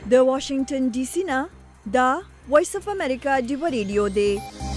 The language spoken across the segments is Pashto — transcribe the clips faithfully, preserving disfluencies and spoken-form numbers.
د واشنگټن ډي سي نه دا وایس اف امریکا ډیو ریډیو دی.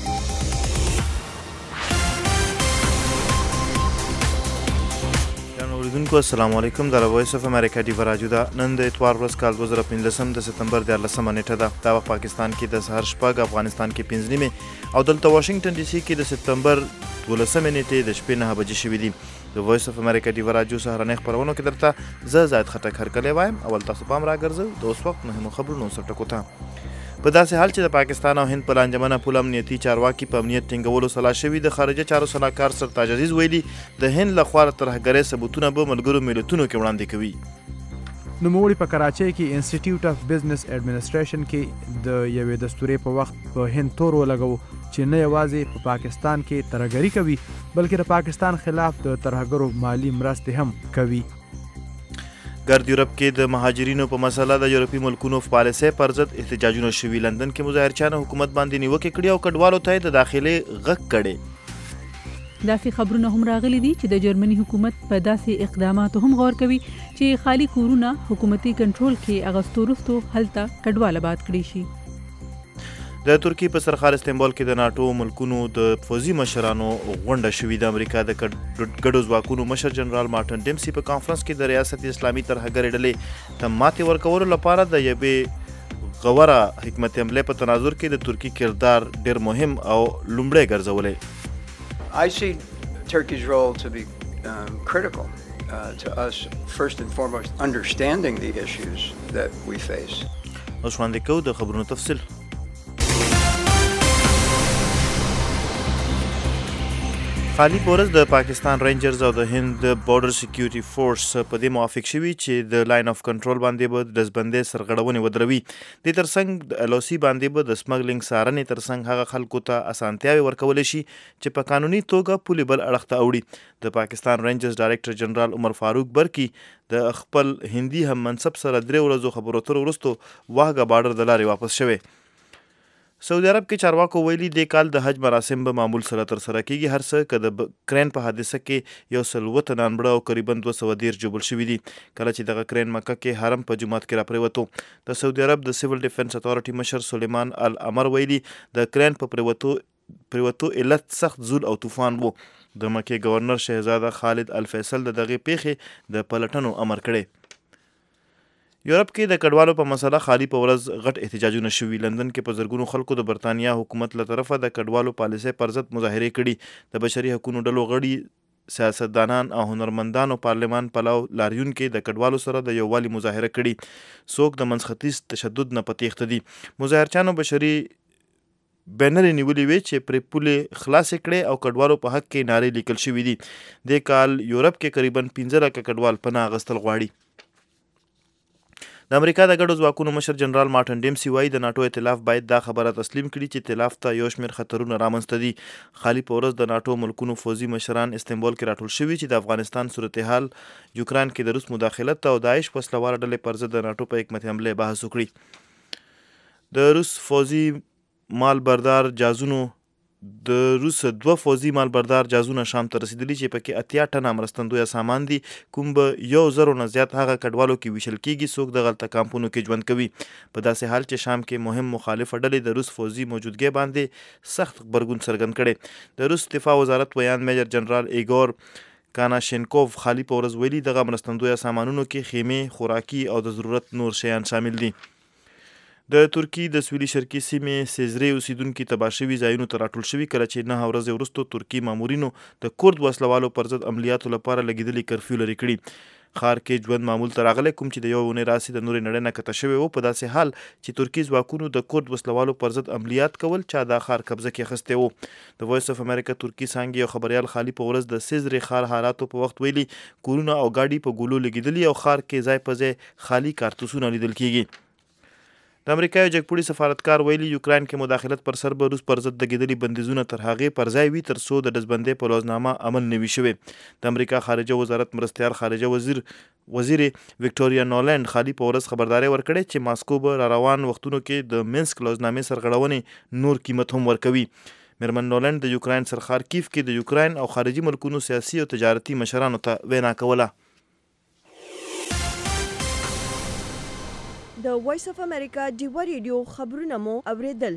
اوریدونکو السلام علیکم. د وایس اف امریکا ډیو راډیو دا نن د اتوار ورځ کال دوه زره پنځلسم د سپتمبر دیارلسمه نیټه ده. دا وخت پاکستان کې د سهار شپږ، افغانستان کې پنځه نیمې او دلته واشنگټن ډي سي کې د سپتمبر دولسمې نیټې د شپې نهه بجې شوې دي. د وایس اف امریکا ډیو راډیو سهارنۍ خپرونو کې درته زه زاید خټک هرکلی وایم. اول تاسو پام راګرځو د اوس وخت مهمو خبرونو سره ټکو ته. په داسې حال چې د پاکستان او هند په لانجمنه پول امنیتي چارواکي په امنیت ټینګولو سلا شوي، د خارجه چارو سلاکار سرتاج عزیز ویلي د هند لخوا ترهګرۍ ثبوتونه به ملګرو ملتونو کې وړاندې کوي. نوموړي په کراچۍ کې انسټیټیوټ اف بزنس ایډمنسټریشن کې د یوې دستورې په وخت په هند تور ولګو چې نه یوازې په پاکستان کې ترهګري کوي بلکې د پاکستان خلاف د ترهګرو مالی مرستې هم کوي. ګرد یورپ کې د مهاجرینو په مسله د یورپي ملکونو پالیسۍ پر ضد احتجاجونه شوي. لندن کې مظاهرچیانو حکومت باندې نیوکې کړي او کډوالو ته د داخلي غږ کړي. داسې خبرونه هم راغلي دي چې د جرمني حکومت په داسې اقداماتو هم غور کوي چې خالی کورونه حکومتي کنټرول کې اغوستو وروسته هلته کډوال آباد کړي شي. د ترکیې په سرخار استنبول کې د ناټو ملکونو د فوزي مشرانو غونډه شوې. د امریکا د ګډو ځواکونو مشر جنرال مارټن ډیمسي په کانفرنس کې د ریاست اسلامي ترهګرۍ ډلې ته ماتې ورکولو لپاره د یوې غوره حکمت عملې په تناظر کې د ترکي کردار ډېر مهم او لومړی ګرځولی. I see Turkey's role to be um, critical uh, to us, first and foremost, understanding the issues that we face. اوس وړاندې کوو د خبرونو تفصیل. خالی پورز د پاکستان رینجرز او د هند د بورډر سکیورټي فورس په دې موافق شوي چې د لاین اف کنټرول باندې به د ډزبندۍ سرغړونې ودروي. د ترڅنګ د ایل او سی باندې به د سمګلینګ څارنې ترڅنګ هغه خلکو ته اسانتیاوې ورکولی شي چې په قانوني توګه پولې بل اړخ ته اوړي. د پاکستان رینجرز ډایرکټر جنرال عمر فاروق برکی د خپل هندي هم منصب سره درې ورځو خبرو اترو وروسته واهګه بارډر د لارې واپس شوی. سعودي عرب کې چارواکو ویلي د کال د حج مراسم به معمول سره ترسره کیږي. هر څه که د کرین په حادثه کې یو سل اووه تنه انبړه او قریبا دوه سوه دېرش جوړ شوي دي. کله چې دغه کرین مکه کې حرم په جومات کې راپرېوتو، د سعودي عرب د سیول ډیفنس اتارټي مشر سلیمان الامر ویلي د کرین په پرېوتو پرېوتو علت سخت زول او طوفان و. د مکې گورنر شهزاده خالد الفیصل د دغې پیښې د پلټنو امر کړی. یورپ کې د کډوالو په مسله خالی په ورځ غټ احتجاجونه شوي. لندن کې په زرګونو خلکو د برطانیا حکومت له طرفه د کډوالو پالیسۍ پر ضد مظاهرې کړي. د بشري حقوقو ډلو غړي، سیاستدانان او هنرمندانو پارلمان پلاو لاریون کې د کډوالو سره د یووالي مظاهره کړي. څوک د منځختیځ تشدد نه په تیښته دي. مظاهرچیانو بشري بینرې نیولې وې چې پرې پولې خلاصې کړې او کډوالو په حق کې نارې لیکل شوي دي. دې کال یورپ کې قریبا پنځه لکه کډوال پناه اخیستل غواړي. د امریکا د ګډو ځواکونو مشر جنرال مارټن ډیمسي وایي د ناټو ائتلاف باید دا خبره تسلیم کړي چې ائتلاف ته یو شمېر خطرونه رامنځته دي. خالي په ورځ د ناټو ملکونو فوزي مشران استنبول کې راټول شوي چې د افغانستان صورتحال، یوکران کې د روس مداخلت او داعش وسلواره ډلې پر ضد د ناټو په حکمت عملې بحث وکړي. د روس فوزي مالبردار جازونو د روس دوه فوزي مالبردار جازونه شام ته رسیدلي چې پکې اتیا ټنه مرستندویه سامان دي، کوم به یو زرو نه زیات هغه کډوالو کې ویشل کیږي څوک د غلطه کامپونو کې ژوند کوي. په داسې حال چې شام کې مهم مخالفه ډلې د روس فوزي موجودګۍ باندې سخت غبرګون څرګند کړي. د روس دفاع وزارت ویان میجر جنرال ایګور کاناشینکوف خالی په ورځ ویلي دغه مرستندویه سامانونو کې خیمې، خوراکي او د ضرورت نور شیان شامل دي. د ترکیې د سویلي شرقي سیمې سیزري اوسیدونکي تباه شوي ځایونو ته راټول شوي کله چې نهه ورځې وروسته ترکي مامورینو د کورد وسلوالو پر ضد عملیاتو لپاره لګېدلي کرفیو لرې کړي. ښار کې ژوند معمول ته راغلی کوم چې د یوې اونۍ راسې د نورې نړۍ نه کته شوی و. په داسې حال چې ترکي ځواکونو د کورد وسلوالو پر ضد عملیات کول چا دا ښار قبضه کې اخیستی و. د وایس اف امریکا ترکي څانګې یو خبریال خالي په ورځ د سیزري ښار حالاتو په وخت ویلي کورونه او ګاډي په ګولو لګېدلي او ښار کې ځای په ځای خالي کارتوسونه لیدل کېږي. د امریکا یو جګپوړي سفارتکار ویلي یوکراین کې مداخلت پر سر به روس پر ضد لګېدلي بندیزونه تر هغې پر ځای وي تر څو د ډزبندۍ په لوزنامه عمل نه وي شوی. د امریکا خارجه وزارت مرستیال خارجه وزیر وزیر وکټوریا نولند خالی په ورځ خبرداری ورکړې چې ماسکو به را روان وختونو کې د مینسک لوزنامې سرغړونې نور قیمت هم ورکوي. میرمن نولند د یوکراین سرخار کیف کې د یوکراین او خارجي ملکونو سیاسي او تجارتي مشرانو ته وینا کوله. د وایس اف امریکا ډیوا ریډیو خبرونه مو اوریدل.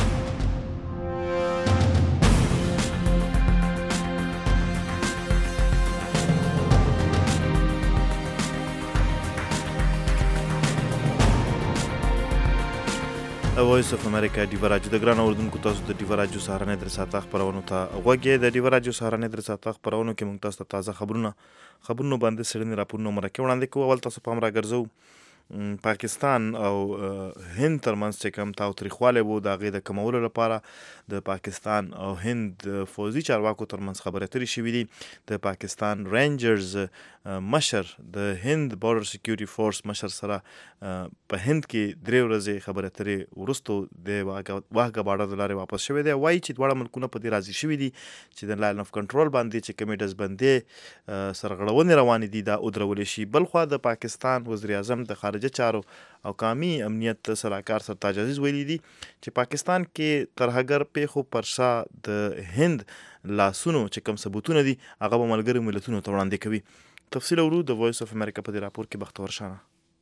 وایس اف امریکا ډیوا راډیو د ګران اوردونکو تاسو د ډیوا راډیو سهارنۍ درې ساعته خبرونو ته غوږ د ډیوا راډیو سهارنۍ درې ساعته خبرونو کې موږ تاسو ته تازه خبرونه خبرونو باندې سړنی راپورونه مرکه وړاندې کوو. اول تاسو پام راګرځو پاکستان او هند ترمنځ چې کوم تاوتریخوالی و د هغې د کمولو لپاره د پاکستان او هند فوزي چارواکو ترمنځ خبرې اترې شوي دي. د پاکستان رینجرز مشر د هند بارډر سکیورټي فورس مشر سره په هند کې درې ورځې خبرې اترې وروستو د واهګه بارډر د لارې واپس شوی دی. وایي چې دواړه ملکونه په دې راضي شوي دي چې د لاین اف کنټرول باندې چې کومې ډزبندۍ سرغړونې روانې دي دا ودرولې شي. بلخوا د پاکستان وزیر اعظم د خارجه چارو او قومي امنیت سلاکار سرتاج عزیز ویلي دي چې پاکستان کې ترهګر پیښو پر شا د هند لاسونو چې کوم ثبوتونه دي هغه به ملګرو ملتونو ته وړاندې کوي. تفصیل ورو د وایس اف امریکا په دې راپور کې بختور شانه.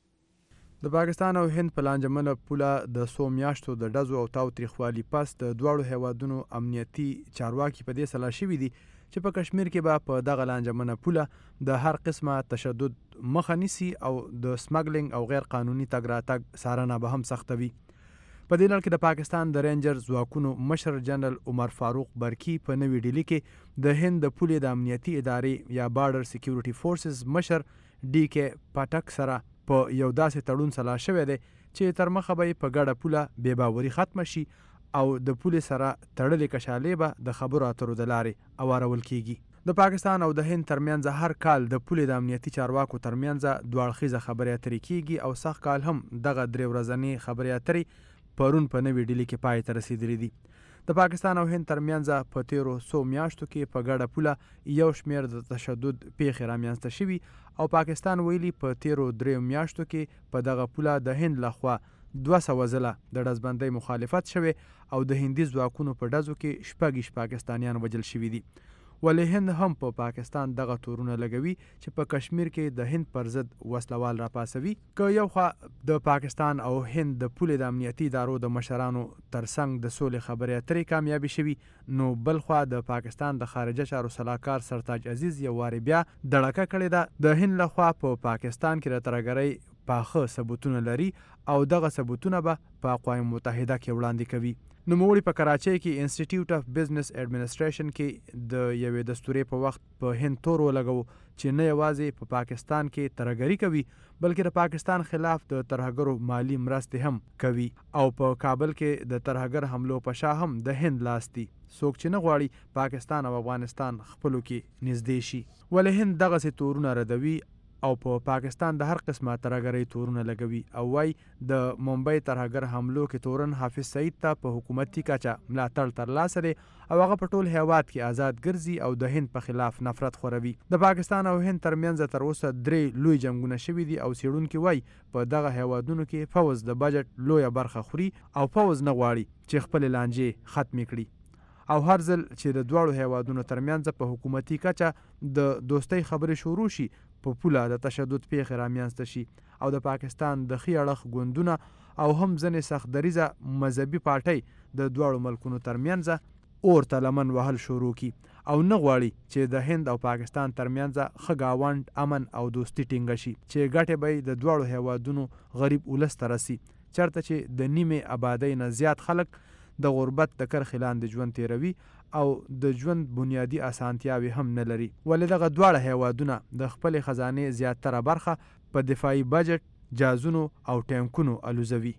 د پاکستان او هند په لانجمنه پوله د څو میاشتو د ډزو او تاوتریخوالي پس د دواړو هیوادونو امنیتي چارواکي په دې سلا شوي دي چې په کشمیر کې به په دغه لانجمنه پوله د هر قسمه تشدد مخه نیسي او د سمګلینګ او غیر قانوني تګ راتګ څارنه به هم سختوي. په دې لړ کې د پاکستان د رینجر ځواکونو مشر جنرال عمر فاروق برکی په نوې ډیلي کې د هند د پولې د امنیتي ادارې یا بارډر سکیورټي فورسز مشر ډي کې پټک سره په یو داسې تړون سلا شوی دی چې تر مخه به په ګډه پوله بې باوري ختمه شي او د پولې سره تړلې کشالې به د خبرو اترو د لارې اوارول کیږي. د پاکستان او د هند ترمنځ هر کال د پولې د امنیتي چارواکو ترمنځ دوه اړخیزه خبرې اترې کیږي او سخت کال هم دغه درې ورځنۍ خبرې اترې پرون په نوې ډیلي کې پای ته رسیدلې دي. د پاکستان او هند ترمنځ په تیرو څو میاشتو کې په ګډه پوله یو شمېر د تشدد پیښې رامنځته شوي او پاکستان ویلي په تیرو دریو میاشتو کې په دغه پوله د هند لخوا دوه سوه ځله د ډزبندۍ مخالفت شوی او د هندي ځواکونو په ډزو کې شپږ پاکستانیان وژل شوي دي. ولې هند هم په پا پاکستان دغه تورونه لګوي چې په کشمیر کې د هند پر ضد وسلوال راپاسوي. که یو خوا د پاکستان او هند د پولې د امنیتي ادارو د مشرانو ترڅنګ د سولې خبرې اترې کامیابي شوي نو بل خوا د پاکستان د خارجه چارو سلاکار سرتاج عزیز یو وارې بیا دړکه کړې ده. د هند لخوا په پا پاکستان کې د ترهګرۍ پاخه ثبوتونه لري او دغه ثبوتونه به په اقوام متحده کې وړاندې کوي. نوموړي په کراچۍ کې انسټیټیوټ اف بزنس ایډمنسټریشن کې د یوې دستورې په وخت په هند تور ولګو چې نه یوازې په پاکستان کې ترهګري کوي بلکې د پاکستان خلاف د ترهګرو مالی مرستې هم کوي او په کابل کې د ترهګر حملو په شا هم د هند لاس دی. څوک چې نه غواړي پاکستان او افغانستان خپلو کې نږدې شي. ولې هند دغسې تورونه ردوي او په پا پاکستان د هر قسمه ترهګرۍ تورونه لګوي او وای د ممبئی ترهګر حملو کې تورن حافظ سعید ته په حکومتي کچه ملاتړ ترلاسه دی او هغه په ټول هیواد کې آزاد ګرځي او د هند په خلاف نفرت خوروي. د پاکستان او هند ترمنځ تر اوسه درې لوی جنګونه شوي دي او څېړونکي وای په دغه هیوادونو کې فوز د بجټ لویه برخه خوري او فوز نه غواړي چې خپلې لانجې ختمې کړي او هر ځل چې د دواړو هیوادونو ترمنځ په حکومتي کچه د دوستۍ خبرې شروع شي په پوله د تشدد پیښې رامنځته شي او د پاکستان د ښي اړخ ګوندونه او هم ځینې سخت دریځه مذهبي پارټۍ د دواړو ملکونو ترمنځ اور ته لمن وهل شروع کی او نه غواړي چې د هند او پاکستان ترمنځ ښه ګاونډ امن او دوستي ټینګه شي چې ګټې به د دواړو هیوادونو غریب ولس ته رسي چېرته چې د نیمې آبادۍ نه زیات خلک د غربت د کرښې لاندې ژوند تیروي او د ژوند بنیادي اسانتیاوې هم نه لري. ولې دغه دواړه هیوادونه د خپلې خزانې زیاتره برخه په دفاعي بجټ، جازونو او ټینکونو الوزوي.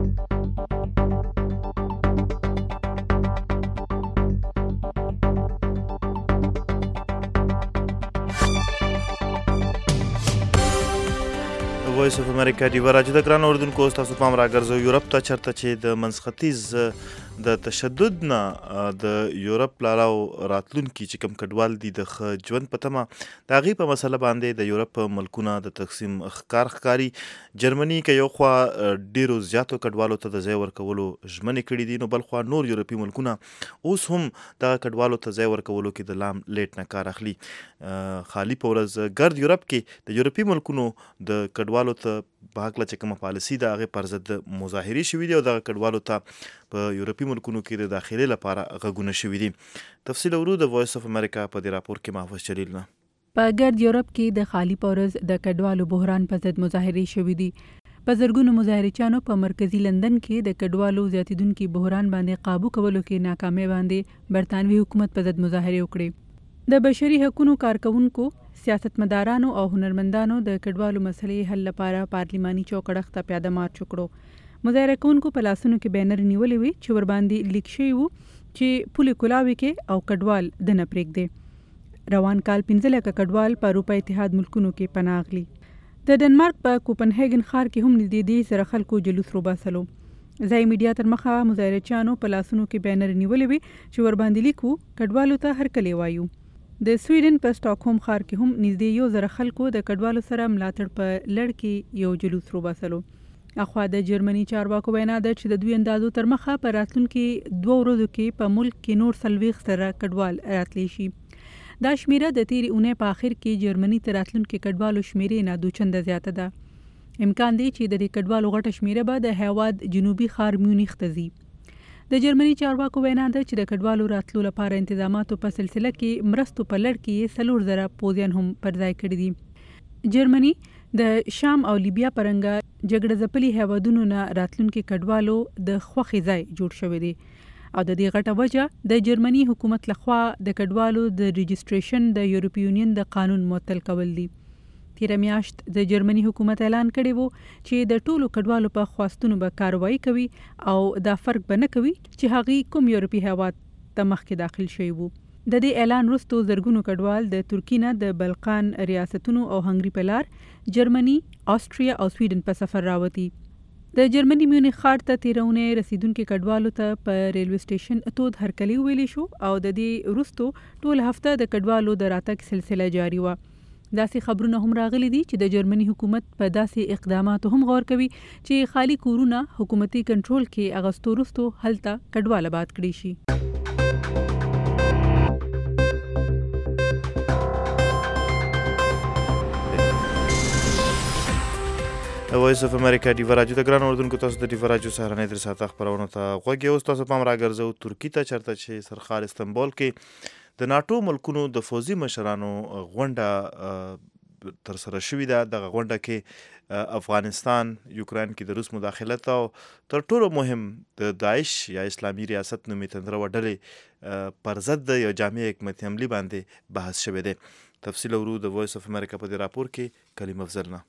وایس اف امریکا ډیوا راډیو د ګران اوردونکو تاسو پام راګرځو یورپ ته چرته چې د منځ ختیځ د تشدد نه د یورپ لاراو راتلونکي چې کوم کډوال دي د ښه ژوند په تمه د هغې په مسله باندې د یورپ ملکونه د تقسیم ښکار ښکاري. جرمني که یو خوا ډیرو زیاتو کډوالو ته د ځای ورکولو ژمنې کړي دي نو بل خوا نور یورپي ملکونه اوس هم دغه کډوالو ته ځای ورکولو کې د لام لیټ نه کار اخلي. خالي په ورځ ګرد یورپ کې د یورپي ملکونو د کډوالو ته په هکله چې کومه پالیسي د هغې پر ضد مظاهرې شوي دي او دغه کډوالو ته په یورپي ملکونو کې د داخلې لپاره غږونه شوي دي. تفصیل ورو د وایس اف امریکا په دې راپور کې محفوظ جلیل نه. په ګرد یورپ کې د خالی پورز د کډوالو بحران په ضد مظاهرې شوي دي. په زرګونو مظاهرچیانو په مرکزی لندن کې د کډوالو زیاتیدونکي بحران باندې قابو کولو کې ناکامۍ باندې برطانوي حکومت په ضد مظاهرې وکړې. د بشري حقوقو کارکونکو، سیاستمدارانو او هنرمندانو د کډوالو مسلې حل لپاره پارلماني چوکړښت ته پیاده مارچ وکړو. مظاهره کوونکو په لاسونو کې بینر نیولې وي چې ورباندې لیک شوي وو چې پولې کلاوي کې او کډوال دنه پرېږدي. روان کال پنځه لکه کډوال په اروپا اتحاد ملکونو کې پناه اخلي. د ډنمارک په کوپنهاګن ښار کې هم نږدې دې سره خلکو جلوس روباسلو. ځای میډیا تر مخه مظاهرچیانو په لاسونو کې بینر نیولې وي چې ورباندې لیکو کډوالو ته هرکلی وایو. د سویډن په سټاکهوم ښار کې هم نږدې یو زره خلکو د کډوالو سره ملاتړ په لړ کې یو جلوس روباسلو. اخوا د جرمني چارواکو وینا ده چې د دوی اندازو تر مخه په راتلونکي دوه ورځو کې په ملک کې نور څلوېښت زره کډوال راتلی شي. دا شمیره د تیرې اونۍ په آخر کې جرمني ته راتلونکي کډوالو شمیرې نه دوه چنده زیاته ده. امکان دی چې د دې کډوالو غټه شمیره به د هیواد جنوبي ښار میونخ ته ځي. د جرمني چارواکو وینا ده چې د کډوالو راتلو لپاره انتظاماتو په سلسله کې مرستو په لړ کې څلور زره پوځیان هم پر ځای کړي دي. جرمني د شام او لیبیا پرنګه جګړه ځپلي هیوادونو نه راتلونکي کډوالو د خوښې ځای جوړ شوی دی او د دې غټه وجه د جرمني حکومت لخوا د کډوالو د رجسټریشن د یورپی یونین د قانون معطل کول دي. تیره میاشت د جرمني حکومت اعلان کړی وو چې د ټولو کډوالو په خواستونو به کاروایی کوي او دا فرق به نه کوي چې هغې کوم یورپي هیواد ته مخکې داخل شوي وو. د دې اعلان وروسته زرګونو کډوال د ترکیې نه د بلقان ریاستونو او هنګري په لار جرمني، آسټریا او سویډن په سفر راوتی. د جرمني میونخ ښار ته تیره اونۍ رسیدونکي کډوالو ته په ریلوې سټیشن تود هرکلی ویلی شو او د دې وروستو ټول هفته د کډوالو د راتګ سلسله جاري وه. داسې خبرونه هم راغلي دي چې د جرمني حکومت په داسې اقداماتو هم غور کوي چې خالی کورونه حکومتي کنټرول کې اغوستو وروستو هلته کډوال آباد کړي شي. وایس اف امریکا ډیو راجو د ګران اردوونکو تاسو د ډیو راجو سهارنۍ در ساعت خبرونه ته غوږ اوس تاسو پام راګرځو ترکی ته چرته چې سرخال استنبول کې د ناټو ملکونو د فوزي مشرانو غونډه تر سره شوې ده. دغه غونډه کې افغانستان، یوکران کې د روس مداخلت او تر ټولو مهم د داعش یا اسلامي ریاست نومې تندره ډلې پر ضد د یو جامع حکمت عملي باندې بحث شوی دی. تفصیل ورو د وایس اف امریکا په دې راپور کې کلیم افضل نه.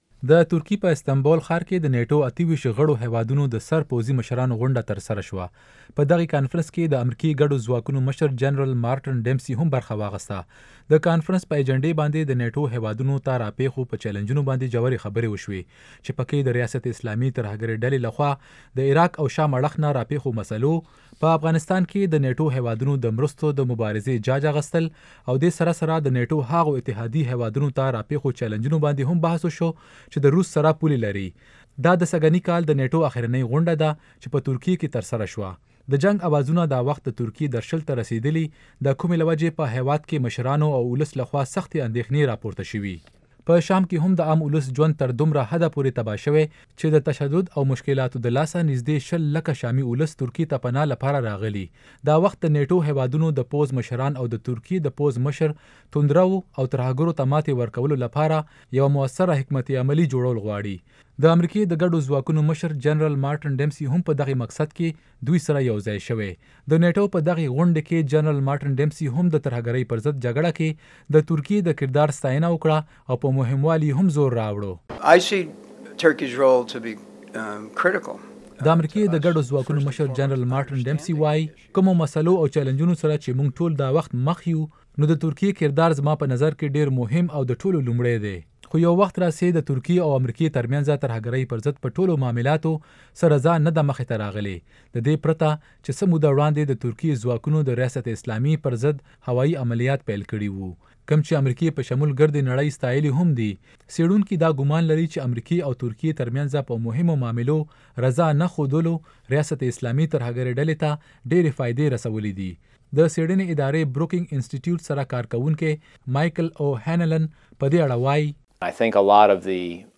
د ترکی په استنبول ښار کې د نیټو اته ویشت غړو هیوادونو د سر پوځي مشرانو غونډه تر سره شوه. په دغه کانفرنس کې د امریکایي ګډو ځواکونو مشر جنرال مارټن ډیمسي هم برخه واخیسته. د کانفرنس په ایجنډې باندې د نیټو هیوادونو ته راپېښو په چیلنجونو باندې ژورې خبرې وشوې چې پکې د ریاست اسلامي ترهګرۍ ډلې لخوا د عراق او شام اړخ نه راپېښو مسلو، په افغانستان کې د نیټو هیوادونو د مرستو د مبارزې جاج اخیستل او د سره سره د نیټو هغو اتحادي هیوادونو ته راپېښو چیلنجونو باندې هم بحث وشو چې د روس سره پولې لري. دا د سږني کال د نیټو اخرنۍ غونډه ده چې په ترکیه کې تر سره شوه. د جنگ اوازونه دا وخت د ترکیه درشل ته رسیدلی د کومې له وجې په هیواد کې مشرانو او ولس لخوا سختې اندېښنې راپورته شوي. په شام کې هم د عام ولس ژوند تر دومره حده پورې تباه شوی چې د تشدد او مشکلاتو د لاسه نږدې شل لکه شامي ولس ترکیه ته پناه لپاره راغلي. دا وخت د نیټو هیوادونو د پوز مشران او د ترکیه د پوز مشر توندرو او ترهګرو ته ماتې ورکولو لپاره یو موثره حکمت عملي جوړول غواړي. د امریکای د ګډو ځواکونو مشر جنرال مارټن ډیمسي هم په دغه مقصد کې دوی سره یو ځای شوی. د نیټو په دغه غونډه کې جنرال مارټن ډیمسي هم د ترهګرۍ پر ضد جګړه کې د ترکیه د کردار ستاینه وکړه او په مهموالي هم زور راوړو. I see Turkey's role to be um, critical. د امریکای د ګډو ځواکونو مشر جنرال مارټن ډیمسي وایي کومو مسلو او چیلنجونو سره چې موږ ټول دا وخت مخ یو نو د ترکیه کردار زما په نظر کې ډیر مهم او د ټولو لومړی دی. خو یو وخت راسي د ترکیه او امریکای ترمنځ ترهګرۍ پر ضد په ټولو معاملاتو سره ځان نه د مخې ته راغلي. د دې پرته چې څه موده وړاندې د ترکیه ځواکونو د ریاست اسلامي پر ضد هوایي عملیات پیل کړي وو، کم چې امریکای په شمول ګرد نړۍ ستایلي هم دي. څېړونکي دا ګمان لري چې امریکای او ترکیه ترمنځ په مهمو معاملو رضا نه ښودلو ریاست اسلامي ترهګرۍ ډلې ته ډېرې فایدې رسولې دي. د څېړنې ادارې بروکینګ انسټیټیوټ سره کارکونکي مایکل او هینلن په دې اړه وایي I think a lot of the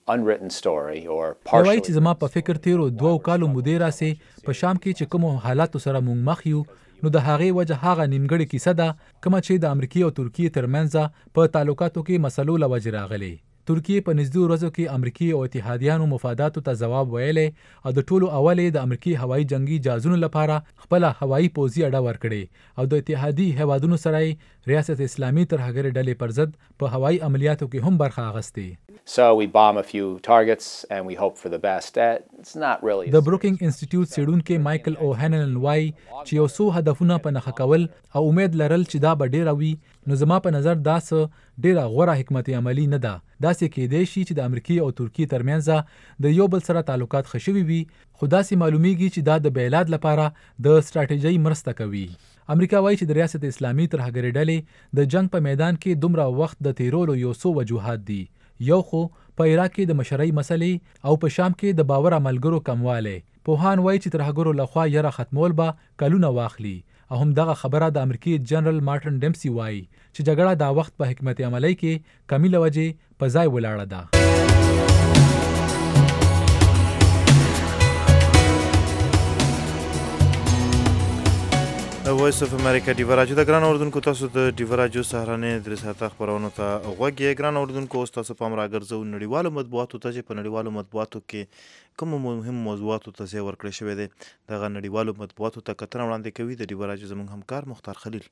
unwritten story or وایي partially. چې زما په فکر تیرو دوو کالو مودې راسې په شام کې چې کومو حالاتو سره مونږ مخ یو نو د هغې وجه هغه نیمګړې کیسه ده کومه چې د امریکې او ترکیې ترمنځ په تعلقاتو کې مسلو له وجې راغلې. ترکیې په نږدې ورځو کې امریکې او اتحادیانو مفاداتو ته ځواب ویلی او د ټولو اولې د امریکې هوایي جنگي جهازونو لپاره خپله هوایي پوځي اډه ورکړې او د اتحادي هیوادونو سره یې ریاست اسلامي ترهګرې ډلې پر ضد په هوایي عملیاتو کې هم برخه اخیستې. So we bomb a few targets and we hope for the best. It's not really. د بروکینګ انسټیټیوټ څېړونکی مایکل او هینن وایي چې یو څو هدفونه په نښه کول او امید لرل چې دا به ډیره وي نو زما په نظر دا څه ډیره غوره حکمت عملي نه ده. داسې کېدای شي چې د امریکې او ترکیې ترمنځ د یو بل سره تعلقات ښه شوي وي خو داسې معلومیږي چې دا د بیلاد لپاره د ستراتیژۍ مرسته کوي. امریکا وایي چې د ریاست اسلامي ترهګرې ډلې د جنگ په میدان کې دومره وخت د تیرولو یو څو وجوهات دي. یو خو په عراق کې د مشرۍ مسلې او په شام کې د باور عملګرو کموالی. پوهان وایي چې ترهګرو لخوا یره ختمول به کلونه واخلي او هم دغه خبره د امریکې جنرال مارټن ډیمسي وایي چې جګړه دا وخت په حکمت عملۍ کې کمی له وجې په ځای ولاړه ده. وایس اف امریکا ډیوا راجو د ګران اردوونکو تاسو د ډیوا راجو سهارنې درې ساعته خبرونو ته غوږ یې. ګران اردوونکو اوس تاسو پام راګرځو نړیوالو مطبوعاتو ته چې په نړیوالو مطبوعاتو کې کوم مهم موضوعاتو ته ځای ورکړی شوی دی. دغه نړیوالو مطبوعاتو ته کتنه وړاندې کوي د ډیوا راجو زموږ همکار مختار خلیل.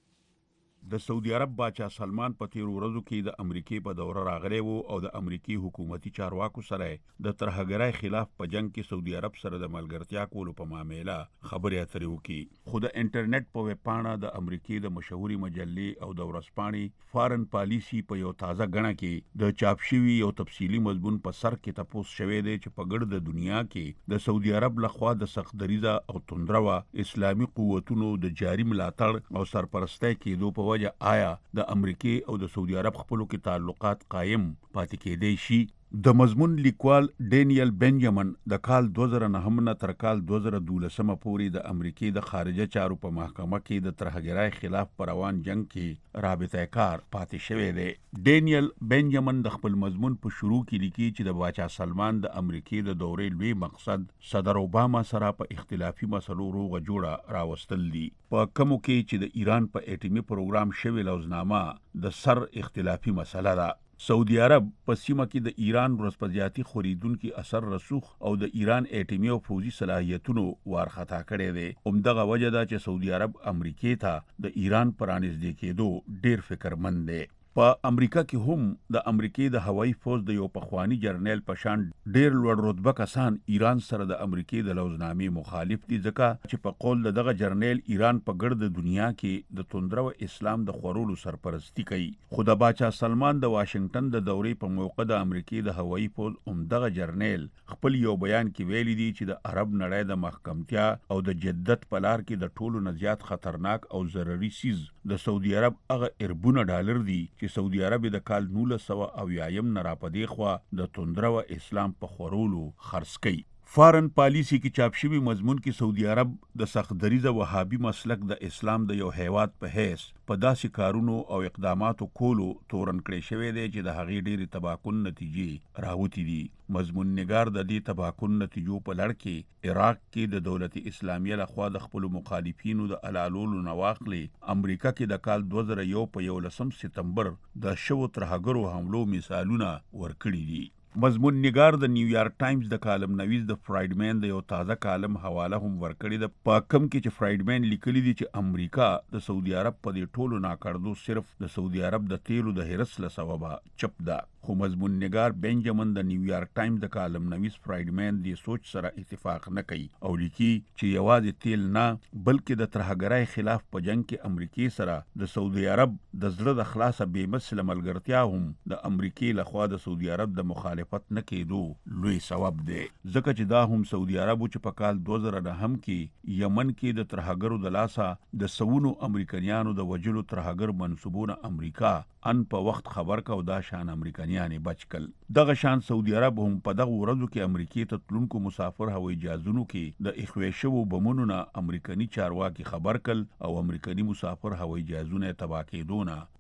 د سعودي عرب باچا سلمان په تیرو ورځو کې د امریکې په دوره راغلی و او د امریکې حکومتي چارواکو سره د ترهګرۍ خلاف په جنگ کې سعودي عرب سره د ملګرتیا کولو په معامله خبرې اترې وکړي. خو د انټرنیټ په ویب پاڼه د امریکې د مشهوري مجلې او د ورځپاڼې فارن پالیسي په یو تازه غڼه کې د چاپ شوي یو تفصیلي مضمون په سر کې تپوس شوی دی چې په ګرد د دنیا کې د سعودي عرب لخوا د سخت دریزه او توندروه اسلامي قوتونو د جاري ملاتړ او سرپرستی کېدو په وجه آیا د امریکې او د سعودي عرب خپلو کې تعلقات قایم پاتې کېدای شي. د مضمون لیکوال ډینیل بنجامن د کال دوه زره نهه نه تر کال دوه زره دولس پورې د امریکې د خارجه چارو په محکمه کې د ترهګرۍ خلاف په روان جنگ کې رابطه کار پاتې شوی دی. ډینیل بنجامن د خپل مضمون په شروع کې لیکي چې د باچا سلمان د امریکې د دورې لوی مقصد صدر اوباما سره په اختلافي مسلو روغه جوړه راوستل دي، په کومو کې چې د ایران په اټومي پروګرام شوی لوزنامه د سر اختلافي مسله ده. سعودي عرب په سیمه کې د ایران ورسپدیاتي خوریدونکو اثر رسوخ او د ایران اټومي او فوزي صلاحیتونو وارخطا کړي دي. همدغه وجه ده چې سعودي عرب امریکې ته د ایران پرانیزدې کېدو ډیر فکرمند دی. په امریکا کې هم د امریکې د هوایي فوج د یو پخوانی جرنیل په شان ډیر لوړ رتبه کسان ایران سره د امریکې د لوزنامې مخالف دي، ځکه چې په قول د دغه جرنیل ایران په ګرد دنیا کې د توندرو اسلام د خورولو سرپرستی کوي. خو د باچا سلمان د واشنگټن د دورې په موقع د امریکې د هوایي فوج همدغه جرنیل خپل یو بیان کې ویلي دي چې د عرب نړۍ د محکمتیا او د جدت په لار کې د ټولو نه زیات خطرناک او ضرري سیز د سعودي عرب هغه اربونه ډالر دي چې سعودي عرب د کال نولس سوه اویایم نه راپدې خوا د توندرو اسلام په خورولو خرڅ کوي. فارن پالیسی کې چاپ شوی مضمون کې سعودي عرب د سخت دریزه وهابي مسلک د اسلام د یو هیواد په حیث په داسې کارونو او اقداماتو کولو تورن کړی شوی دی چې د هغې ډېرې تباکن نتیجې راوتې دي. مضمون نگار د دې تباکن نتیجو په لړ کې عراق کې د دولت اسلامیه لخوا د خپلو مخالفینو د الالولو نه واخلې امریکا کې د کال دوه زره یو په یولسم سپتمبر د شوو ترهګرو حملو مثالونه ورکړي دي. مضمون نگار د نیویارک ټایمز د کالم نویس د فرایډمین د یو تازه کالم حواله هم ورکړې ده، په کم کې چې فرایډمین لیکلي دي چې امریکا د سعودي عرب په دې ټولو ناکړدو صرف د سعودي عرب د تیلو د هرس له سببه چپ ده. خو مضمون نگار بنجامن د نیویارک ټایمز د کالم نویس فرایډمین د سوچ سره اتفاق نه کوي او لیکي چې یوازې تیل نه بلکې د ترهګرۍ خلاف په جنگ کې امریکې سره د سعودي عرب د زړه د خلاصه بېمثله ملګرتیا هم د امریکې لخوا د سعودي عرب د مخالفت نه کېدو لوی سبب دی، ځکه چې دا هم سعودي عربو چې په کال دوه زره نهم کې یمن کې د ترهګرو د لاسه د سونو امریکایانو د وجلو ترهګر منصوبونه امریکا ان په وخت خبر کا او دا شان امریکایان بچ کل. دغه شان سعودي عرب هم په دغه ورځو کې امریکې ته تلونکو مسافر هوایي جهازونو کې د اخوې شوو بمونو نه امریکایي چارواکي خبر کل او امریکایي مسافر هوایي جهازونه تباه کېدو نه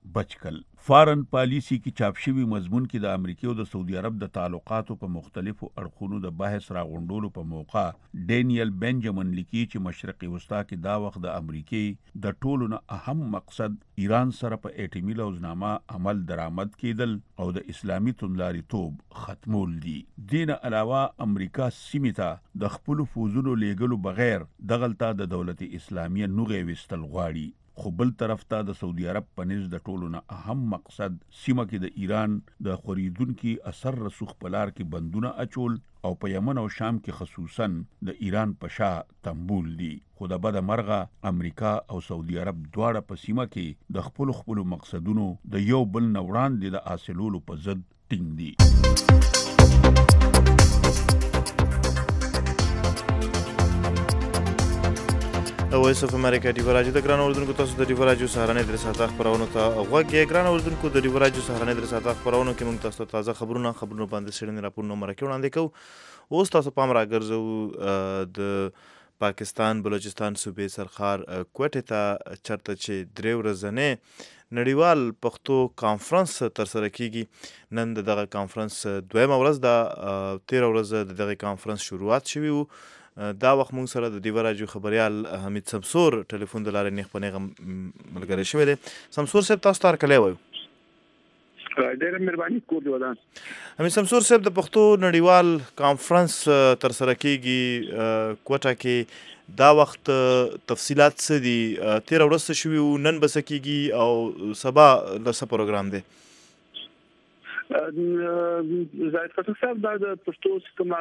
بچ کړل. فارن پالیسی کې چاپ شوی مضمون کې د امریکا او د سعودي عرب د تعلقاتو په مختلفو اړخونو د بحث راغونډولو په موقع ډینیل بنجامین لیکي چې مشرقي وسطا کې دا وخت د امریکا د ټولو نه اهم مقصد ایران سره په اټومي لوزنامه عمل درآمد کېدل او د اسلامي توندلاریتوب ختمول دي. دین علاوه امریکا سیمې ته د خپل فوزونو لیږلو بغیر دغلطه د دولت اسلامیه نوغې وستل غواړي. خو بل طرف ته د سعودي عرب په نس د ټولو نه اهم مقصد سیمه کې د ایران د خوریدونکو اثر رسوخ په لار کې بندونه اچول او په یمن او شام کې خصوصا د ایران په شا تنبول دي. خو د بده مرغه امریکا او سعودي عرب دواړه په سیمه کې د خپل خپل مقصدونو د یو بل نه وړاندې د حاصلولو په ضد ټینګ دي. وایس اف امریکا ډیو راجو د ګران اوردونکو تاسو د ډیو راجو سهارنې درې ساعته خبرونه ته غوږی. ګران اوردونکو د ډیو راجو سهارنې درې ساعته خبرونه کې موږ تاسو ته تازه خبرونه خبرونه باندې سړنې راپورونه مرکه وړاندې کوو. اوس تاسو پام راګرځو د پاکستان بلوچستان صوبې سرخار کوټې ته چرته چې درې ورځې نړیوال پښتو کانفرنس ترسره کیږي. نن دغه کانفرنس دویمه ورځ ده. تیره ورځ دغه کانفرنس شروعات شوی وو. دا وخت مونږ سره د ډیو راجو خبريال حمید سمسور ټلیفون د لارې نیخ په نیغه ملګری شوی دی. سمسور صاحب تاسو ته کله وایو؟ ډېر مهرباني کور دی ودان. حمید سمسور صاحب د پښتو نړیوال کانفرنس ترسره کیږي کوټه کې، دا وخت تفصيلات څه دي؟ تیره ورځ شوی نن بس کیږي او سبا لسه پروګرام دی. زاید فتح صاحب دا د پښتو کومه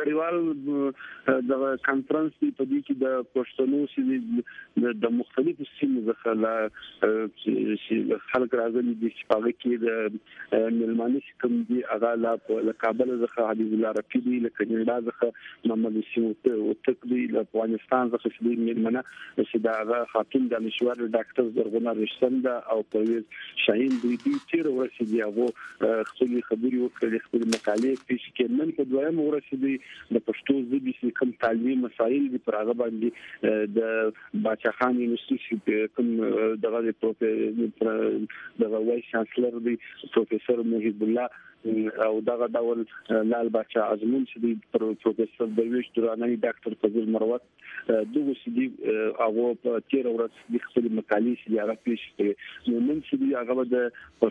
نړیوال د کانفرنس په دې کې د پښتنو چې د مختلفو سیمو څخه چې خلک راغلي دي چې په کې د ملمانه کوم دي هغه له کابل څخه حبیب الله رفیقي له کینیډا څخه محمد سیمو او تقدی له افغانستان څخه چې ملمانه چې دا هغه خاتون د مشوار ډاکټر زرغونه رشتند او پرویز شاهین دوی دي چې ورسې دی هغه خپل خبري وکړي، خپل مقالې پیش کړي. نن په دویم ورځ د پښتو ژبې چې کوم تعلیمي مسایل دي پر هغه باندې د باچا خان یونیورسيټي کوم دغه پروفیسور دغه وایس چانسلر دی پروفیسور محب الله او دغه ډول لال باچا ازمون چې دی پروفیسور درویش درانی ډاکټر فضل مروت دغه چې دی هغه په تیر ورځ د خپل مقالې چې هغه پیش کړي. نو نن چې دی هغه د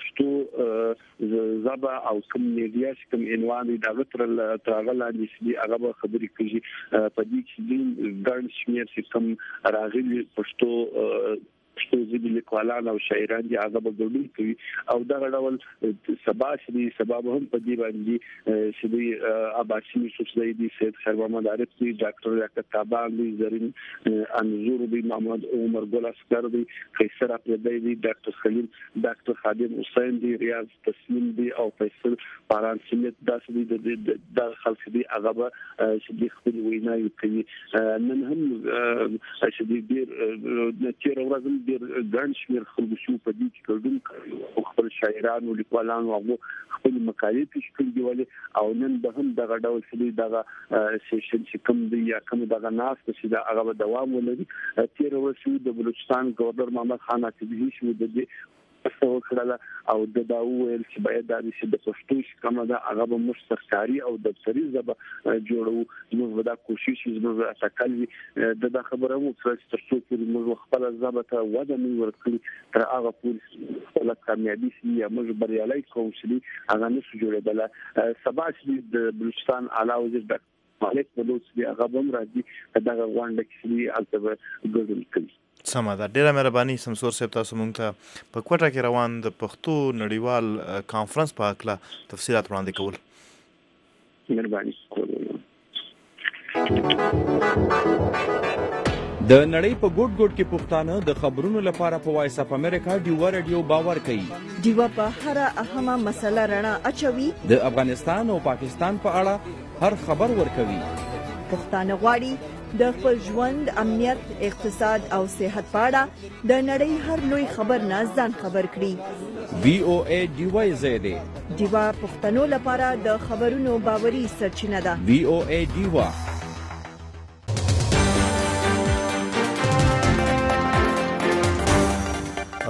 پښتو زبا او کوم میډیا چې کوم عنوان دی دغه تر ترغه لاندې چې دی هغه خبرې کوي په دې چې دی ګڼ شمېر چې کوم راغلي پښتو پښتو ژبې لیکوالان او شاعران دي هغه به ګډون کوي او دغه ډول سبا چې سبب هم په دې باندې چې دی عباسي یوسف زیدی سید خیر محمد عارف دی ډاکټر لیاقت تابان دی زرین انزور دی محمد عمر ګل اسکر دی قیصر اپریدی دی ډاکټر خلیل ډاکټر خادم حسین دی ریاض تسلیم دی او فیصل پاران سمیت داسې دی د خلک دی هغه به چې دی خپل ویناوي کوي. نن هم چې دی ډیر تیر ورځ ډیر ګڼ شمېر خلکو شو په دې کې ګډون کوي، خپل شاعران او لیکوالان او خپل مقالې پیش کړي ولې او نن به هم دغه ډول چې دغه سیشن چې کوم دی یا کوم دغه ناس چې دا هغه دوام ولري. تیر ورځ د بلوچستان گورنر محمد خان اطیبی شو د دې څو کړه او د داو ویل چې باید د دې د پښتو کومه دا هغه به مش سرکاري او دفتري ژبه جوړو. نو ودا کوشش زموږ اتکل د خبره مو چې ترڅو چې موږ خپل ژبه ته وده نه ورکړي تر هغه پورې خپل کامیابی سي یا موږ بریالي کوم چې هغه نه شو جوړېدل. سبا چې د بلوچستان اعلی وزیر ډاکټر مالک بلوچ دی هغه هم راځي دغه غونډه کې البته ګډون کوي. سمه ده، ډیره مهرباني سمسور صاحب تاسو مونږ ته په کوټه کې روان د پښتو نړیوال کانفرنس په اړه تفصيلات وړاندې کول. مهرباني د نړۍ په ګوټ ګوټ کې پښتانه د خبرونو لپاره په وایس اف امریکا ډیو رادیو باور کوي. ډیو په هر اهمه مسله رڼا اچوي، د افغانستان او پاکستان په اړه هر خبر ورکوي. پښتانه غواړي د خپل ژوند، امنیت، اقتصاد او صحت په اړه د نړۍ هر لوی خبر نه ځان خبر کړي. وی او ای ډیو زیاده ډیو پښتنو لپاره د خبرونو باوري سرچینه ده. وی او ای ډیو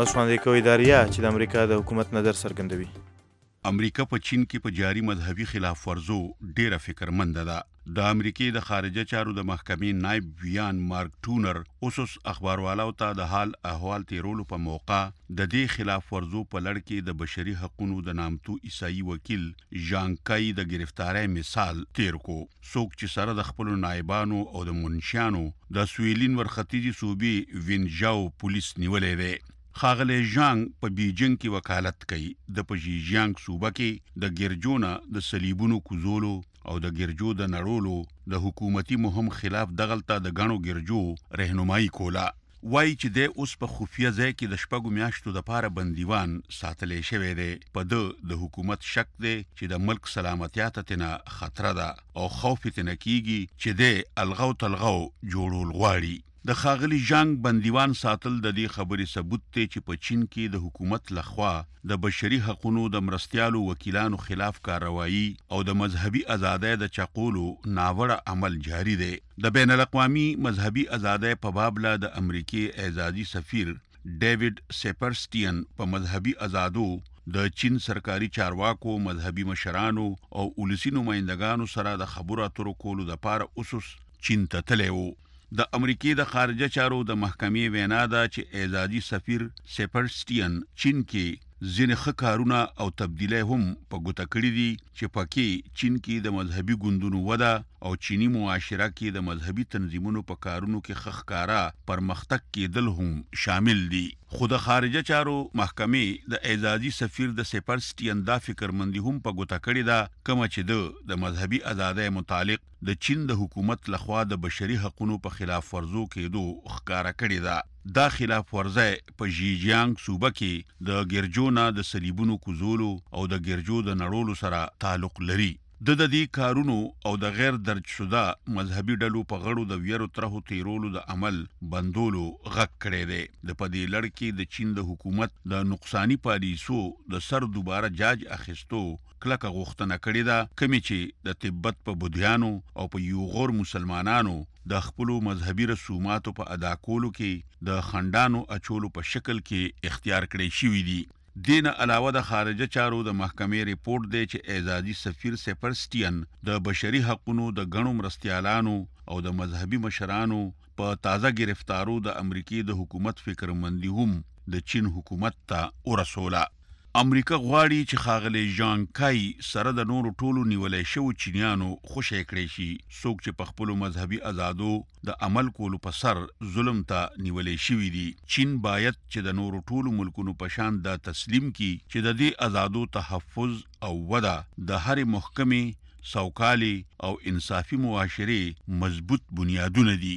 اوس باندې کوي اداریه چې د امریکا د حکومت نظر څرګندوي. امریکا په چین کې په جاری مذهبي خلاف ورزو ډیره فکرمنده ده. د امریکې د خارجه چارو د محکمې نائب ویان مارک ټونر اوسوس اخباروالاو ته د حال احوال تیرولو په موقع د دې خلاف ورزو په لړ کې د بشري حقوقو د نامتو عیسائی وکیل ژان کای د گرفتارۍ مثال تیر کو. څوک چې سره د خپل نائبانو او د منشیانو د سویلین ورختیجی صوبې وینجاو پولیس نیولې ده. خاغله ژانګ په بیجینګ کې وکالت کوي. د پژیجانګ صوبه کې د ګرجونه د صلیبونو کوزولو او د ګرجو د نړولو د حکومتي مهم خلاف دغلطه د غنو ګرجو رهنمایي کوله. وایي چې د اوس په خفیه ځای کې د شپږو میاشتو د پاره بندیوان ساتلې شوی دی. په د د حکومت شک دی چې د ملک سلامتیا ته نه خطر ده او خوف تنه کیږي چې د الغو تلغو جوړول غواړي. د خاغلی ژانګ بندیوان ساتل د دې خبرې ثبوت دی چې په چین کې د حکومت لخوا د بشري حقوقو د مرستيالو وکیلانو خلاف کاروایی او د مذهبي ازادۍ د چقولو ناوړه عمل جاری دی. د بین الاقوامي مذهبي ازادۍ په باب لا د امریکای اعزازي سفیر ډیوډ سیپرسټین په مذهبي ازادو د چین سرکاري چارواکو مذهبي مشرانو او ولسی نمائندگانو سره د خبرو اترو کولو د پاره اوسوس چین ته تللی و. د امریکای د خارجه چارو د محکمې وینا ده چې اعزازي سفیر سیپرسټین چین کې ځینې ښه کارونه او تبدیلی هم په ګوته کړي دي چې پکې چین کې د مذهبي ګوندونو وده او چینی معاشره کې د مذهبي تنظیمونو په کارونو کې ښه ښکارا پرمختګ کېدل هم شامل دي. خو د خارجه چارو محکمې د اعزازي سفیر د سیپرسټین دا فکرمندي هم په ګوته کړي ده کومه چې د د مذهبي ازادۍ متعلق د چین د حکومت لخوا د بشري حقوقو په خلاف ورزو کېدو ښکارا کړي ده. دا خلاف ورزه په ژیجیانګ صوبه کې د ګرجونه د صلیبونو کوزولو او د ګرجو د نړولو سره تعلق لري. د د دې کارونو او د غیر درج شده مذهبي ډلو په غړو د ویرو ترهو تیرولو د عمل بندولو غږ کړی دی. د په دې لړ کې د چین د حکومت د نقصانی پالیسو د سر دوباره جاج اخیستو کلکه غوښتنه کړې ده، کومې چې د تبت په بودیانو او په یوغور مسلمانانو د خپلو مذهبي رسوماتو په ادا کولو کې د خندانو اچولو په شکل کې اختیار کړی شوي دي. دین علاوه د خارجه چارو د محکمې ریپورت دی چې اعزازي سفیر سیپرسټین د بشري حقوقو د غنو مرستيالانو او د مذهبي مشرانو په تازه گرفتارو د امریکای د حکومت فکرمندي هم د چین حکومت ته ورسوله. امریکا غواړي چې خاغلی ژان کای سره د نورو ټولو نیولای شو چینیانو خوشی کړی شي. څوک چې په خپل مذهبي آزادو د عمل کولو په سر ظلم ته نیولای شوی دي. چین باید چې د نورو ټولو ملکونو په شان دا تسلیم کی چې د دې آزادو تحفظ او وده د هر محکمې سوکالي او انصافي معاشري مضبوط بنیادونه دي.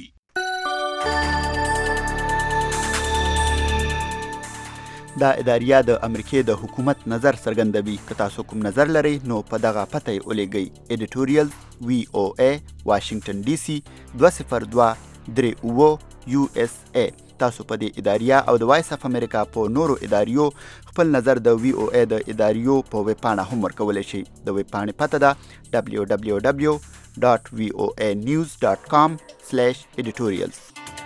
دا اداریه د امریکای د حکومت نظر څرګندوي. که تاسو کوم نظر لرئ نو په دغه پته یې ولېږئ. ایډیټوریال وی او ای واشنگټن ډي سي دوه صفر دوه درې اووه یو اس ای. تاسو په دې اداریه او د وایس اف امریکا په نورو اداریو خپل نظر د وی او ای د اداریو په ویب پاڼه هم ورکولی شئ. د ویب پاڼې پته ده دبلیو دبلیو دبلیو ډاټ وی او ای نیوز ډاټ کام سلیش ایډیټوریالز.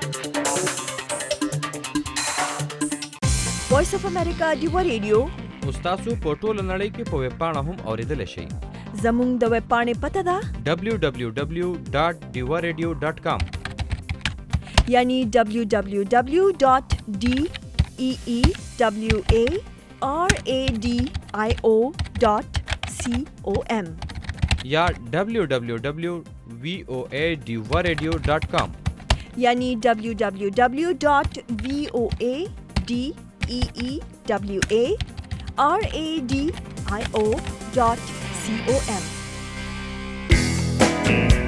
وایس اف امریکا ډیو ریډیو تاسو په ټوله نړۍ کې په ویب پاڼه هم اوریدلی شئ. زموږ د ویب پاڼې پته ده دبلیو دبلیو دبلیو ډاټ ډیو ریډیو ډاټ کام، یعنی دبلیو دبلیو دبلیو ډاټ ډی ای ای دبلیو ای آر ای ډی آی او ډاټ سی او ام یا دبلیو دبلیو دبلیو وی او ای ډیو ریډیو ډاټ کام، یعنی دبلیو دبلیو دبلیو ډاټ وی او ای ډی ای ای دبلیو ای آر ای ډی آی او ډاټ سی او ام.